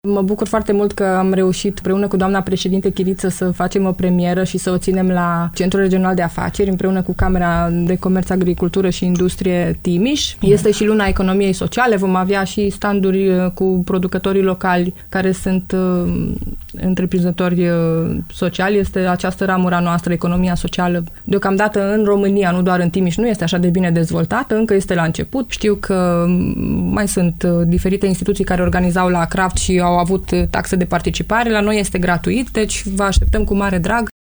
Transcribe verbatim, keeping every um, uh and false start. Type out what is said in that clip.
Mă bucur foarte mult că am reușit împreună cu doamna președinte Chiriță să facem o premieră și să o ținem la Centrul Regional de Afaceri împreună cu Camera de Comerț, Agricultură și Industrie Timiș. Este și luna economiei sociale, vom avea și standuri cu producătorii locali care sunt uh, întreprinzători uh, sociali. Este această ramură a noastră, economia socială. Deocamdată în România, nu doar în Timiș, nu este așa de bine dezvoltată, încă este la început. Știu că mai sunt uh, diferite instituții care organizau la Craft și au avut taxe de participare. La noi este gratuit, deci vă așteptăm cu mare drag.